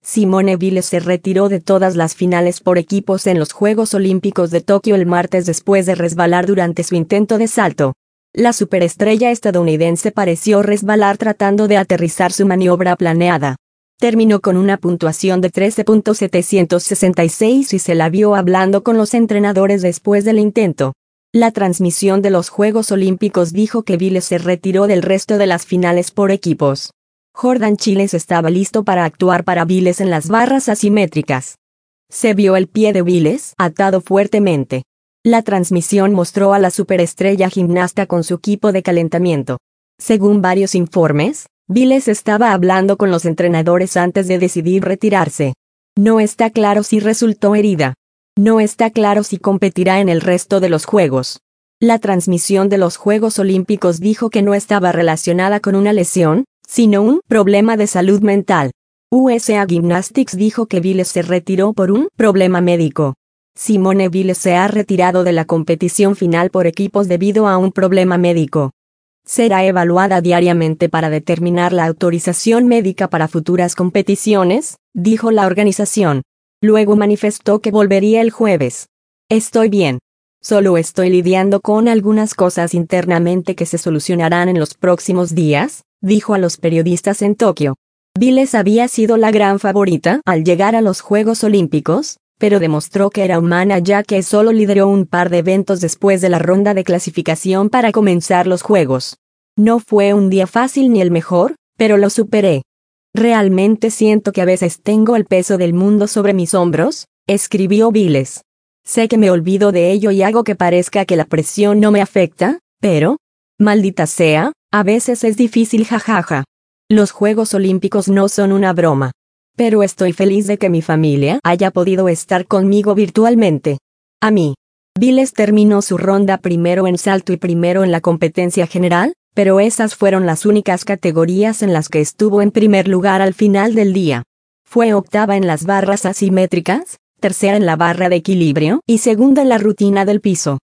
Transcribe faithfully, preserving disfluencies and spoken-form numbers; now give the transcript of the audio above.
Simone Biles se retiró de todas las finales por equipos en los Juegos Olímpicos de Tokio el martes después de resbalar durante su intento de salto. La superestrella estadounidense pareció resbalar tratando de aterrizar su maniobra planeada. Terminó con una puntuación de trece punto setecientos sesenta y seis y se la vio hablando con los entrenadores después del intento. La transmisión de los Juegos Olímpicos dijo que Biles se retiró del resto de las finales por equipos. Jordan Chiles estaba listo para actuar para Biles en las barras asimétricas. Se vio el pie de Biles atado fuertemente. La transmisión mostró a la superestrella gimnasta con su equipo de calentamiento. Según varios informes, Biles estaba hablando con los entrenadores antes de decidir retirarse. No está claro si resultó herida. No está claro si competirá en el resto de los Juegos. La transmisión de los Juegos Olímpicos dijo que no estaba relacionada con una lesión, sino un problema de salud mental. U S A Gymnastics dijo que Biles se retiró por un problema médico. Simone Biles se ha retirado de la competición final por equipos debido a un problema médico. Será evaluada diariamente para determinar la autorización médica para futuras competiciones, dijo la organización. Luego manifestó que volvería el jueves. Estoy bien. Solo estoy lidiando con algunas cosas internamente que se solucionarán en los próximos días, dijo a los periodistas en Tokio. Biles había sido la gran favorita al llegar a los Juegos Olímpicos, pero demostró que era humana ya que solo lideró un par de eventos después de la ronda de clasificación para comenzar los Juegos. No fue un día fácil ni el mejor, pero lo superé. Realmente siento que a veces tengo el peso del mundo sobre mis hombros, escribió Biles. Sé que me olvido de ello y hago que parezca que la presión no me afecta, pero, maldita sea, a veces es difícil jajaja. Los Juegos Olímpicos no son una broma. Pero estoy feliz de que mi familia haya podido estar conmigo virtualmente. A mí. Biles terminó su ronda primero en salto y primero en la competencia general, pero esas fueron las únicas categorías en las que estuvo en primer lugar al final del día. Fue octava en las barras asimétricas, tercera en la barra de equilibrio y segunda en la rutina del piso.